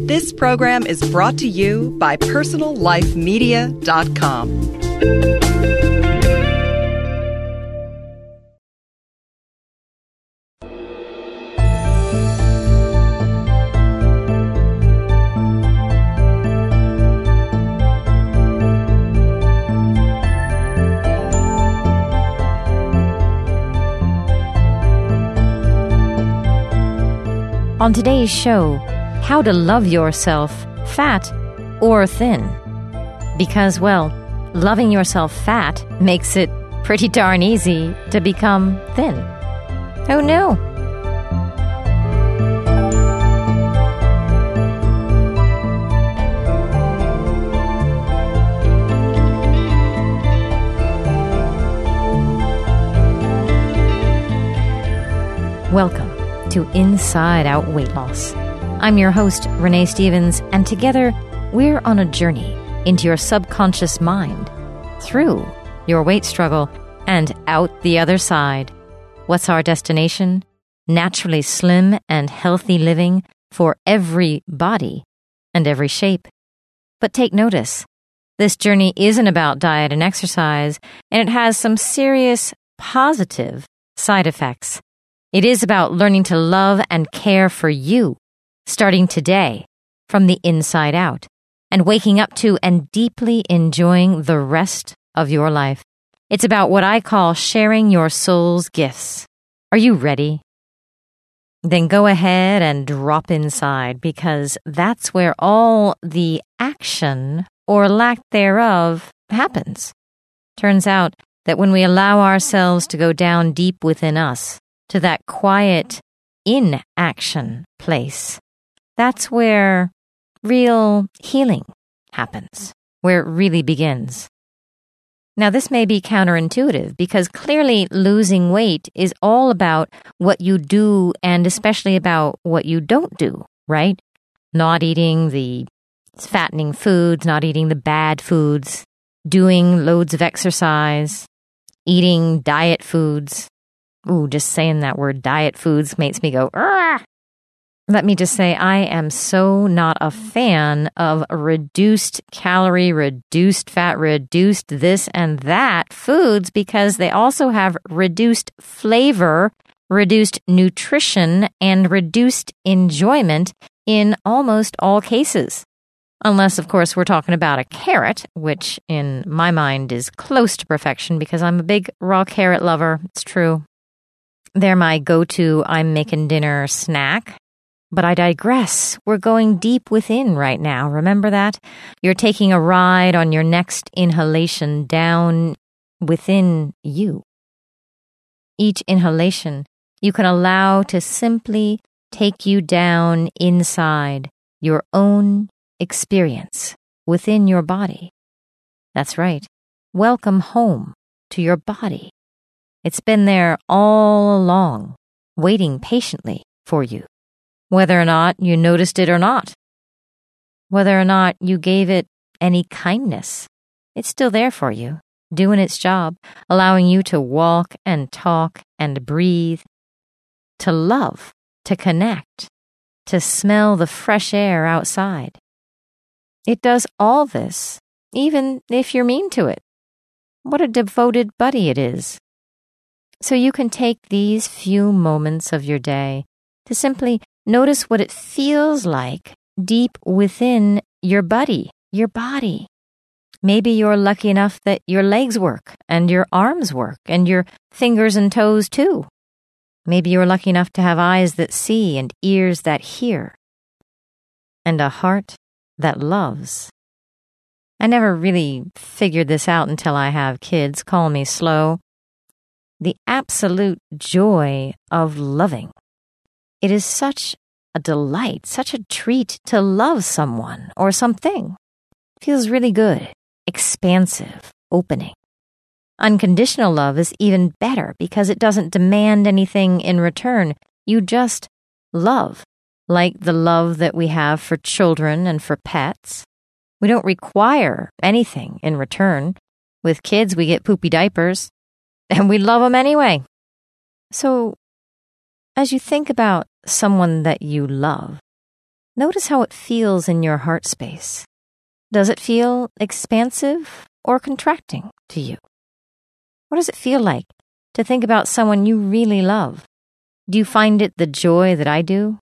This program is brought to you by PersonalLifeMedia.com. On today's show, how to love yourself, fat or thin. Because, well, loving yourself fat makes it pretty darn easy to become thin. Oh no! Welcome to Inside Out Weight Loss. I'm your host, Renee Stevens, and together we're on a journey into your subconscious mind, through your weight struggle, and out the other side. What's our destination? Naturally slim and healthy living for every body and every shape. But take notice, this journey isn't about diet and exercise, and it has some serious positive side effects. It is about learning to love and care for you, starting today, from the inside out, and waking up to and deeply enjoying the rest of your life. It's about what I call sharing your soul's gifts. Are you ready? Then go ahead and drop inside, because that's where all the action, or lack thereof, happens. Turns out that when we allow ourselves to go down deep within us, to that quiet inaction place, that's where real healing happens, where it really begins. Now, this may be counterintuitive because clearly losing weight is all about what you do and especially about what you don't do, right? Not eating the fattening foods, not eating the bad foods, doing loads of exercise, eating diet foods. Ooh, just saying that word diet foods makes me go, "Argh!" Let me just say, I am so not a fan of reduced calorie, reduced fat, reduced this and that foods, because they also have reduced flavor, reduced nutrition, and reduced enjoyment in almost all cases. Unless, of course, we're talking about a carrot, which in my mind is close to perfection because I'm a big raw carrot lover. It's true. They're my go-to I'm making dinner snack. But I digress. We're going deep within right now. Remember that? You're taking a ride on your next inhalation down within you. Each inhalation you can allow to simply take you down inside your own experience within your body. That's right. Welcome home to your body. It's been there all along, waiting patiently for you, whether or not you noticed it or not, whether or not you gave it any kindness. It's still there for you, doing its job, allowing you to walk and talk and breathe, to love, to connect, to smell the fresh air outside. It does all this, even if you're mean to it. What a devoted buddy it is. So you can take these few moments of your day to simply notice what it feels like deep within your body. Maybe you're lucky enough that your legs work and your arms work and your fingers and toes too. Maybe you're lucky enough to have eyes that see and ears that hear and a heart that loves. I never really figured this out until I have kids. Call me slow. The absolute joy of loving. It is such a delight, such a treat to love someone or something. Feels really good, expansive, opening. Unconditional love is even better because it doesn't demand anything in return. You just love, like the love that we have for children and for pets. We don't require anything in return. With kids, we get poopy diapers, and we love them anyway. So, as you think about someone that you love, Notice how it feels in your heart space. Does it feel expansive or contracting to you? What does it feel like to think about someone you really love? Do you find it the joy that I do?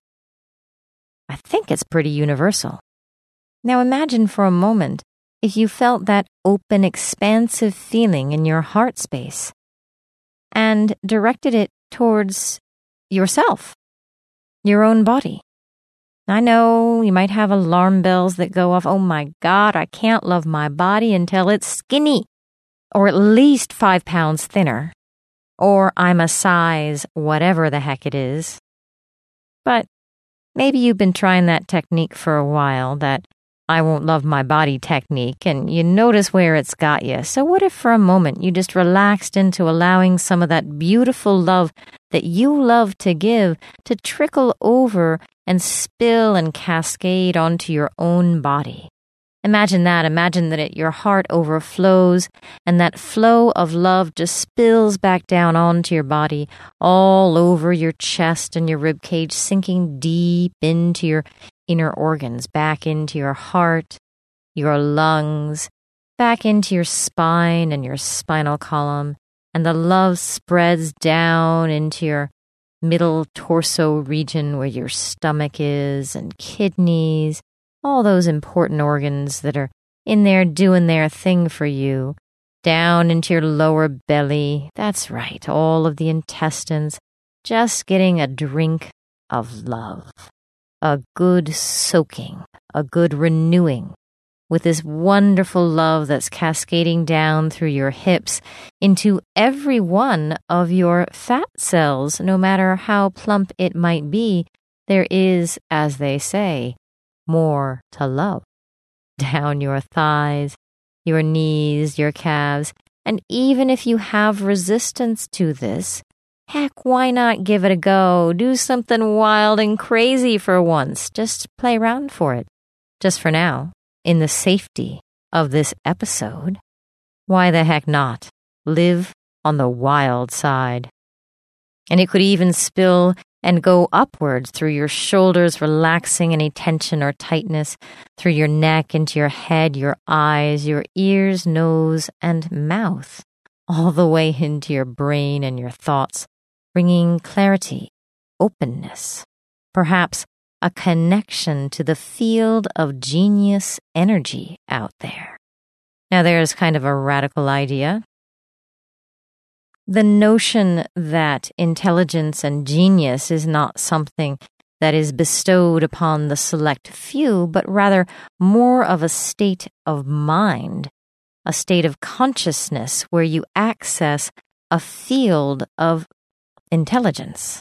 I think it's pretty universal. Now imagine for a moment if you felt that open, expansive feeling in your heart space and directed it towards yourself, your own body. I know you might have alarm bells that go off. Oh my God, I can't love my body until it's skinny, or at least 5 pounds thinner, or I'm a size whatever the heck it is. But maybe you've been trying that technique for a while, that I won't love my body technique, and you notice where it's got you. So what if for a moment you just relaxed into allowing some of that beautiful love that you love to give to trickle over and spill and cascade onto your own body? Imagine that your heart overflows and that flow of love just spills back down onto your body, all over your chest and your ribcage, sinking deep into your inner organs, back into your heart, your lungs, back into your spine and your spinal column, and the love spreads down into your middle torso region where your stomach is, and kidneys, all those important organs that are in there doing their thing for you, down into your lower belly. That's right, all of the intestines, just getting a drink of love, a good soaking, a good renewing with this wonderful love that's cascading down through your hips into every one of your fat cells. No matter how plump it might be, there is, as they say, more to love. Down your thighs, your knees, your calves, and even if you have resistance to this, heck, why not give it a go? Do something wild and crazy for once. Just play around for it. Just for now, in the safety of this episode. Why the heck not? Live on the wild side. And it could even spill and go upwards through your shoulders, relaxing any tension or tightness, through your neck, into your head, your eyes, your ears, nose, and mouth, all the way into your brain and your thoughts, bringing clarity, openness, perhaps a connection to the field of genius energy out there. Now, there's kind of a radical idea. The notion that intelligence and genius is not something that is bestowed upon the select few, but rather more of a state of mind, a state of consciousness where you access a field of intelligence.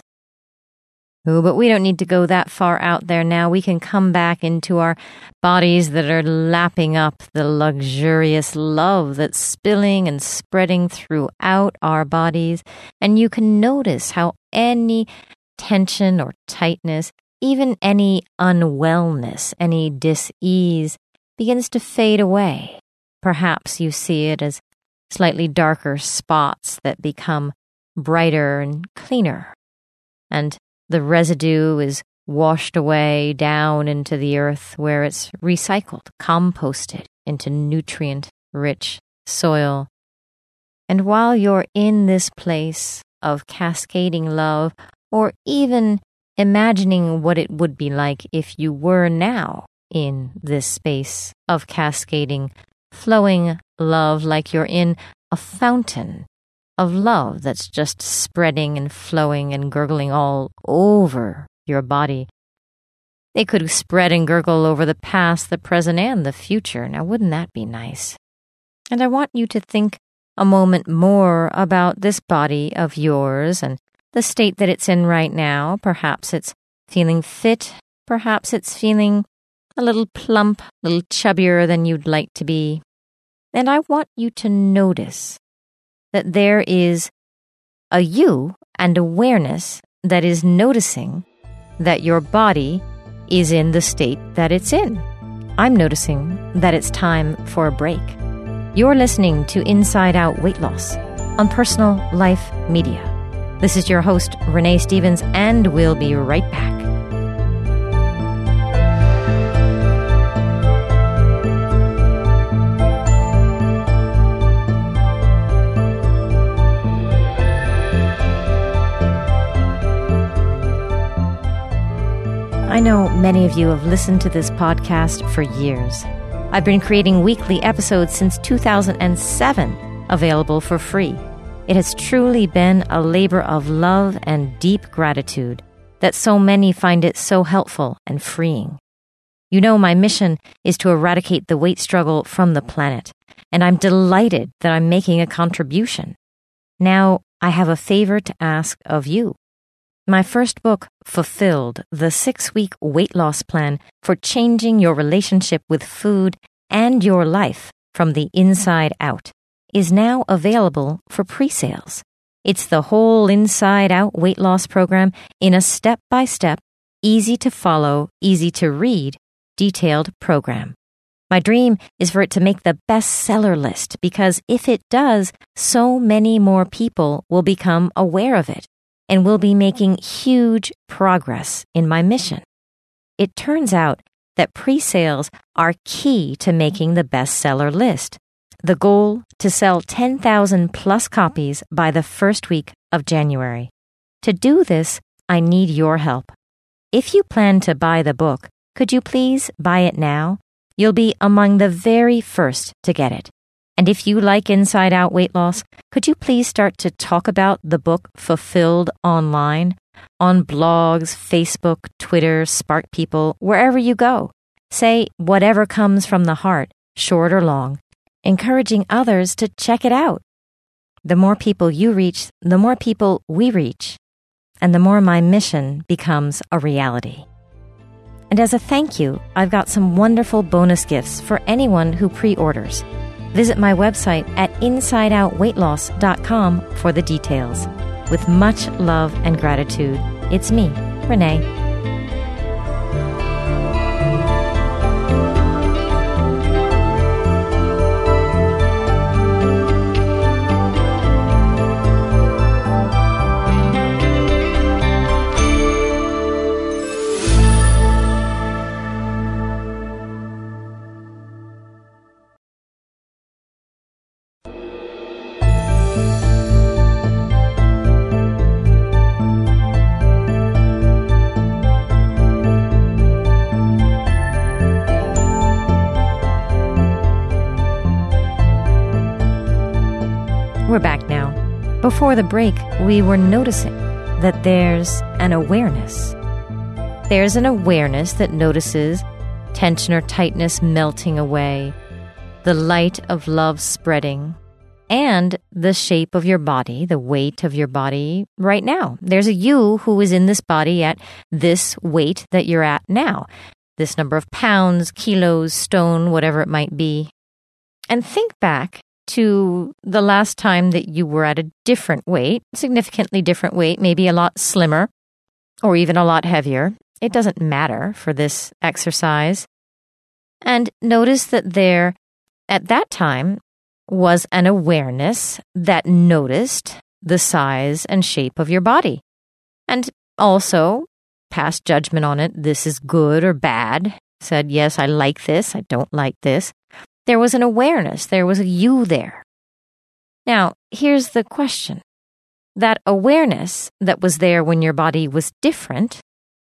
Oh, but we don't need to go that far out there now. We can come back into our bodies that are lapping up the luxurious love that's spilling and spreading throughout our bodies. And you can notice how any tension or tightness, even any unwellness, any dis-ease, begins to fade away. Perhaps you see it as slightly darker spots that become brighter and cleaner. And the residue is washed away down into the earth where it's recycled, composted into nutrient-rich soil. And while you're in this place of cascading love, or even imagining what it would be like if you were now in this space of cascading, flowing love, like you're in a fountain of love that's just spreading and flowing and gurgling all over your body. It could spread and gurgle over the past, the present, and the future. Now, wouldn't that be nice? And I want you to think a moment more about this body of yours and the state that it's in right now. Perhaps it's feeling fit. Perhaps it's feeling a little plump, a little chubbier than you'd like to be. And I want you to notice that there is a you and awareness that is noticing that your body is in the state that it's in. I'm noticing that it's time for a break. You're listening to Inside Out Weight Loss on Personal Life Media. This is your host, Renee Stevens, and we'll be right back. know many of you have listened to this podcast for years. I've been creating weekly episodes since 2007, available for free. It has truly been a labor of love and deep gratitude that so many find it so helpful and freeing. You know, my mission is to eradicate the weight struggle from the planet, and I'm delighted that I'm making a contribution. Now, I have a favor to ask of you. My first book, Fulfilled, the 6-week weight loss plan for changing your relationship with food and your life from the inside out, is now available for pre-sales. It's the whole inside-out weight loss program in a step-by-step, easy-to-follow, easy-to-read, detailed program. My dream is for it to make the bestseller list because if it does, so many more people will become aware of it and will be making huge progress in my mission. It turns out that pre-sales are key to making the bestseller list. The goal to sell 10,000 plus copies by the first week of January. To do this, I need your help. If you plan to buy the book, could you please buy it now? You'll be among the very first to get it. And if you like Inside Out Weight Loss, could you please start to talk about the book Fulfilled online, on blogs, Facebook, Twitter, Spark People, wherever you go. Say whatever comes from the heart, short or long, encouraging others to check it out. The more people you reach, the more people we reach, and the more my mission becomes a reality. And as a thank you, I've got some wonderful bonus gifts for anyone who pre-orders. Visit my website at insideoutweightloss.com for the details. With much love and gratitude, it's me, Renee. We're back now. Before the break, we were noticing that there's an awareness. There's an awareness that notices tension or tightness melting away, the light of love spreading, and the shape of your body, the weight of your body right now. There's a you who is in this body at this weight that you're at now, this number of pounds, kilos, stone, whatever it might be. And think back to the last time that you were at a different weight, significantly different weight, maybe a lot slimmer or even a lot heavier. It doesn't matter for this exercise. And notice that there, at that time, was an awareness that noticed the size and shape of your body. And also passed judgment on it. This is good or bad. Said, yes, I like this. I don't like this. There was an awareness. There was a you there. Now, here's the question. That awareness that was there when your body was different,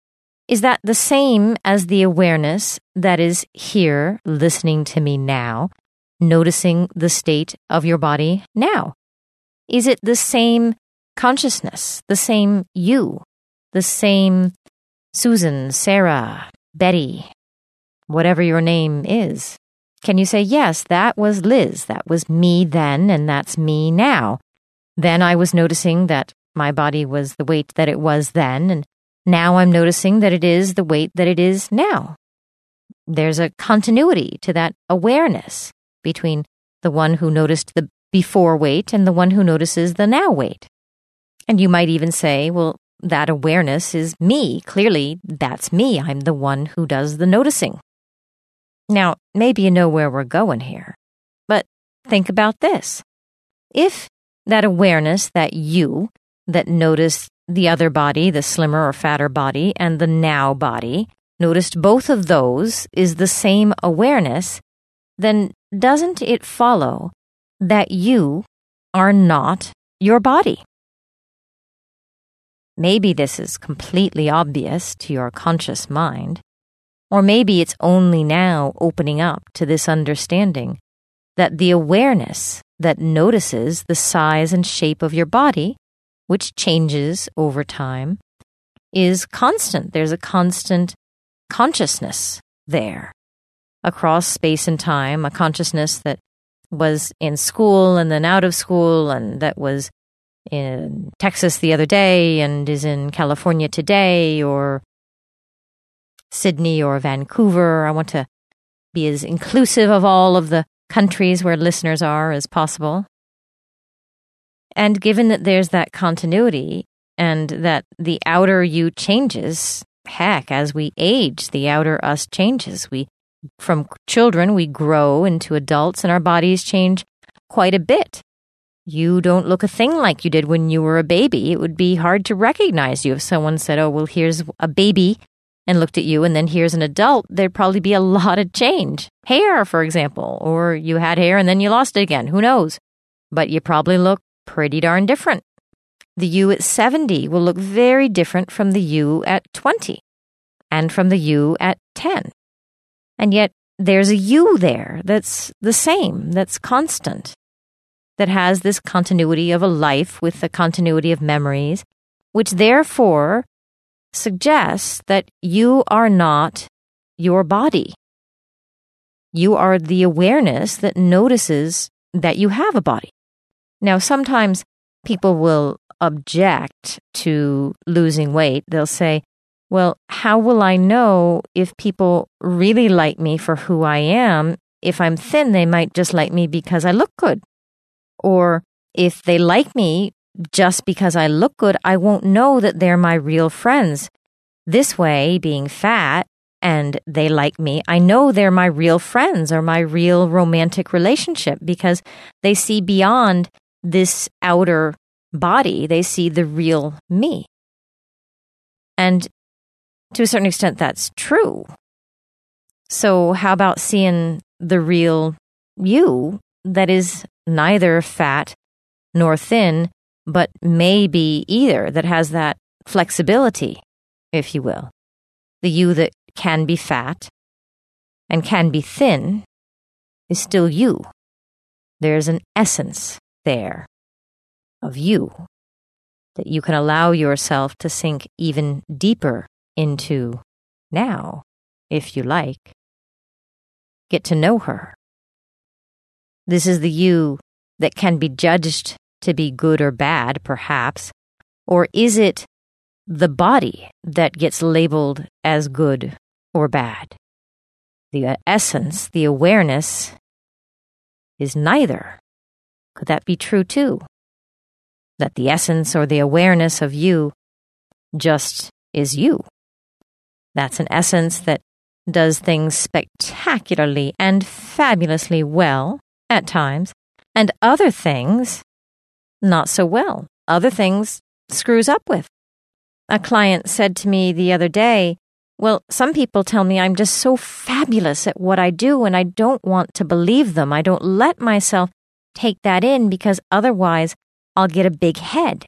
is that the same as the awareness that is here listening to me now, noticing the state of your body now? Is it the same consciousness, the same you, the same Susan, Sarah, Betty, whatever your name is? Can you say, yes, that was Liz, that was me then, and that's me now? Then I was noticing that my body was the weight that it was then, and now I'm noticing that it is the weight that it is now. There's a continuity to that awareness between the one who noticed the before weight and the one who notices the now weight. And you might even say, well, that awareness is me. Clearly, that's me. I'm the one who does the noticing. Now, maybe you know where we're going here, but think about this. If that awareness, that you, that noticed the other body, the slimmer or fatter body, and the now body, noticed both of those is the same awareness, then doesn't it follow that you are not your body? maybe this is completely obvious to your conscious mind, or maybe it's only now opening up to this understanding that the awareness that notices the size and shape of your body, which changes over time, is constant. There's a constant consciousness there across space and time, a consciousness that was in school and then out of school, and that was in Texas the other day and is in California today, or Sydney or Vancouver. I want to be as inclusive of all of the countries where listeners are as possible. And given that there's that continuity and that the outer you changes, heck, as we age, the outer us changes. From children, we grow into adults and our bodies change quite a bit. You don't look a thing like you did when you were a baby. It would be hard to recognize you if someone said, oh, well, here's a baby, and looked at you, and then here's an adult. There'd probably be a lot of change. Hair, for example, or you had hair and then you lost it again. Who knows? But you probably look pretty darn different. The you at 70 will look very different from the you at 20 and from the you at 10. And yet there's a you there that's the same, that's constant, that has this continuity of a life with the continuity of memories, which therefore suggests that you are not your body. You are the awareness that notices that you have a body. Now, sometimes people will object to losing weight. They'll say, well, how will I know if people really like me for who I am? If I'm thin, they might just like me because I look good. Or if they like me just because I look good, I won't know that they're my real friends. This way, being fat and they like me, I know they're my real friends or my real romantic relationship because they see beyond this outer body. They see the real me. And to a certain extent, that's true. So how about seeing the real you that is neither fat nor thin, but maybe either, that has that flexibility, if you will. The you that can be fat and can be thin is still you. There's an essence there of you that you can allow yourself to sink even deeper into now, if you like. Get to know her. This is the you that can be judged to be good or bad, perhaps, or is it the body that gets labeled as good or bad? The essence, the awareness, is neither. Could that be true too? That the essence or the awareness of you just is you. That's an essence that does things spectacularly and fabulously well at times, and other things not so well. Other things screws up with. A client said to me the other day, well, some people tell me I'm just so fabulous at what I do, and I don't want to believe them. I don't let myself take that in because otherwise I'll get a big head.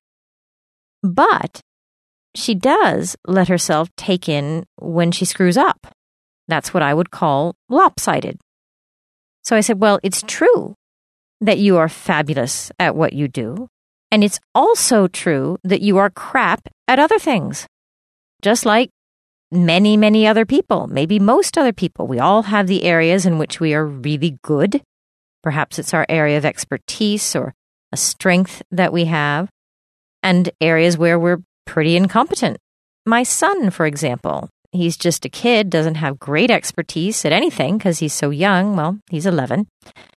But she does let herself take in when she screws up. That's what I would call lopsided. So I said, well, it's true that you are fabulous at what you do, and it's also true that you are crap at other things. Just like many, many other people, maybe most other people. We all have the areas in which we are really good. Perhaps it's our area of expertise or a strength that we have, and areas where we're pretty incompetent. My son, for example, he's just a kid, doesn't have great expertise at anything because he's so young. Well, he's 11.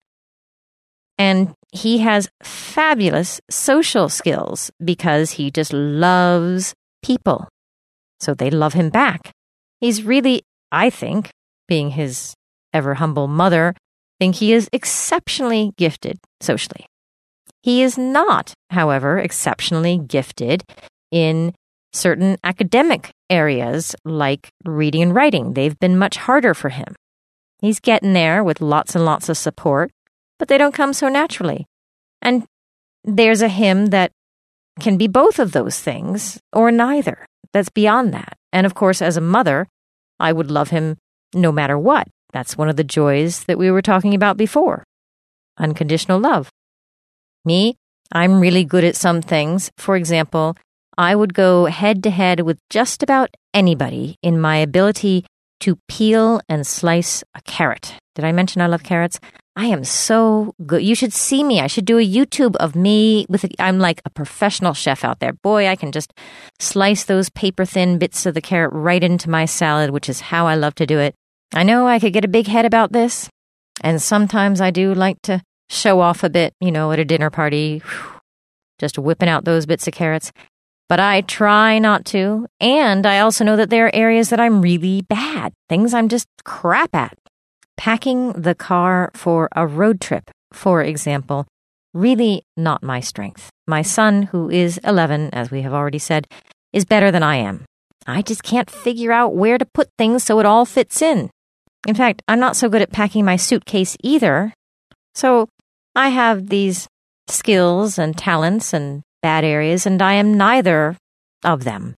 And he has fabulous social skills because he just loves people. So they love him back. He's really, I think, being his ever humble mother, think he is exceptionally gifted socially. He is not, however, exceptionally gifted in certain academic areas like reading and writing. They've been much harder for him. He's getting there with lots and lots of support, but they don't come so naturally. And there's a him that can be both of those things or neither. That's beyond that. And of course, as a mother, I would love him no matter what. That's one of the joys that we were talking about before. Unconditional love. Me, I'm really good at some things. For example, I would go head to head with just about anybody in my ability to peel and slice a carrot. Did I mention I love carrots? I am so good. You should see me. I should do a YouTube of me I'm like a professional chef out there. Boy, I can just slice those paper-thin bits of the carrot right into my salad, which is how I love to do it. I know I could get a big head about this, and sometimes I do like to show off a bit, at a dinner party, just whipping out those bits of carrots. But I try not to, and I also know that there are areas that I'm really bad, things I'm just crap at. Packing the car for a road trip, for example, really not my strength. My son, who is 11, as we have already said, is better than I am. I just can't figure out where to put things so it all fits in. In fact, I'm not so good at packing my suitcase either. So I have these skills and talents and bad areas, and I am neither of them.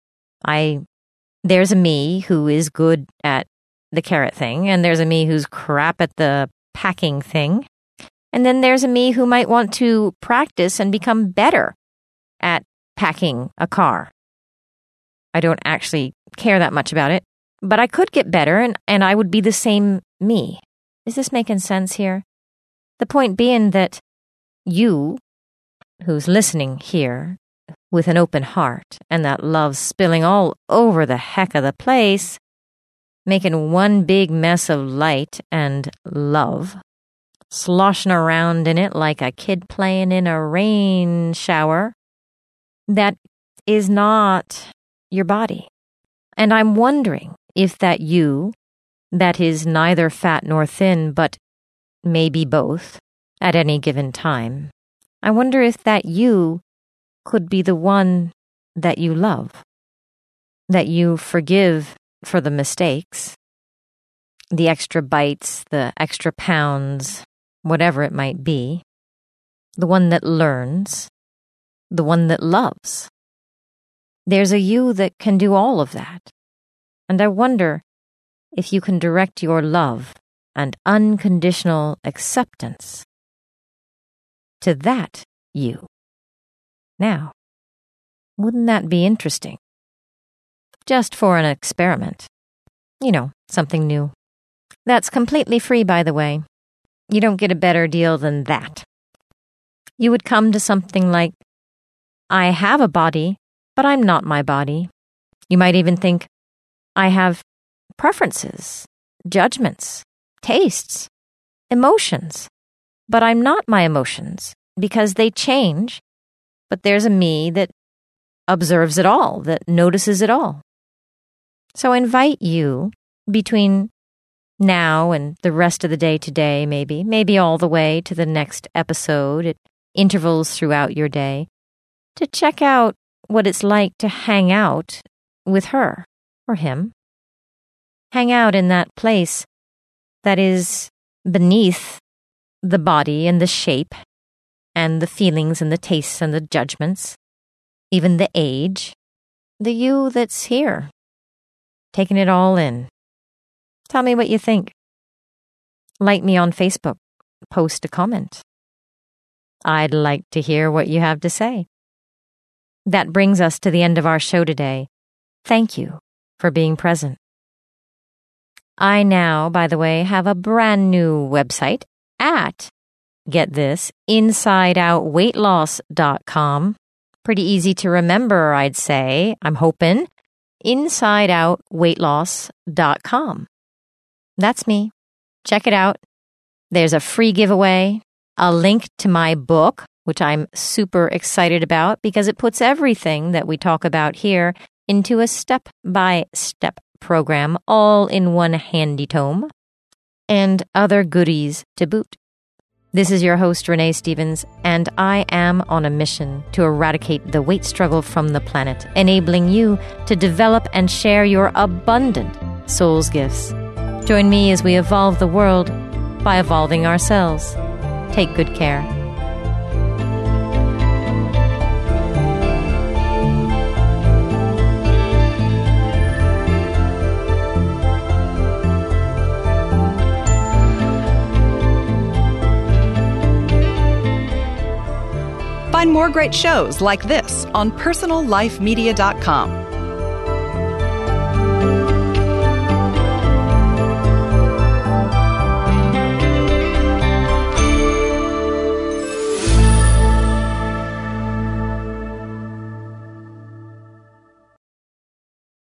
There's a me who is good at the carrot thing, and there's a me who's crap at the packing thing, and then there's a me who might want to practice and become better at packing a car. I don't actually care that much about it, but I could get better, and I would be the same me. Is this making sense here? The point being that you, who's listening here with an open heart and that love spilling all over the heck of the place, making one big mess of light and love, sloshing around in it like a kid playing in a rain shower, that is not your body. And I'm wondering if that you, that is neither fat nor thin, but maybe both at any given time, I wonder if that you could be the one that you love, that you forgive for the mistakes, the extra bites, the extra pounds, whatever it might be, the one that learns, the one that loves. There's a you that can do all of that. And I wonder if you can direct your love and unconditional acceptance to that you. Now, wouldn't that be interesting? Just for an experiment. Something new. That's completely free, by the way. You don't get a better deal than that. You would come to something like, I have a body, but I'm not my body. You might even think, I have preferences, judgments, tastes, emotions, but I'm not my emotions because they change, but there's a me that observes it all, that notices it all. So I invite you between now and the rest of the day today, maybe all the way to the next episode at intervals throughout your day, to check out what it's like to hang out with her or him. Hang out in that place that is beneath the body and the shape and the feelings and the tastes and the judgments, even the age, the you that's here, taking it all in. Tell me what you think. Like me on Facebook. Post a comment. I'd like to hear what you have to say. That brings us to the end of our show today. Thank you for being present. I now, by the way, have a brand new website at, get this, InsideOutWeightLoss.com. Pretty easy to remember, I'd say. I'm hoping. InsideOutWeightLoss.com. That's me. Check it out. There's a free giveaway, a link to my book, which I'm super excited about because it puts everything that we talk about here into a step-by-step program, all in one handy tome, and other goodies to boot. This is your host, Renee Stevens, and I am on a mission to eradicate the weight struggle from the planet, enabling you to develop and share your abundant soul's gifts. Join me as we evolve the world by evolving ourselves. Take good care. Find more great shows like this on personallifemedia.com.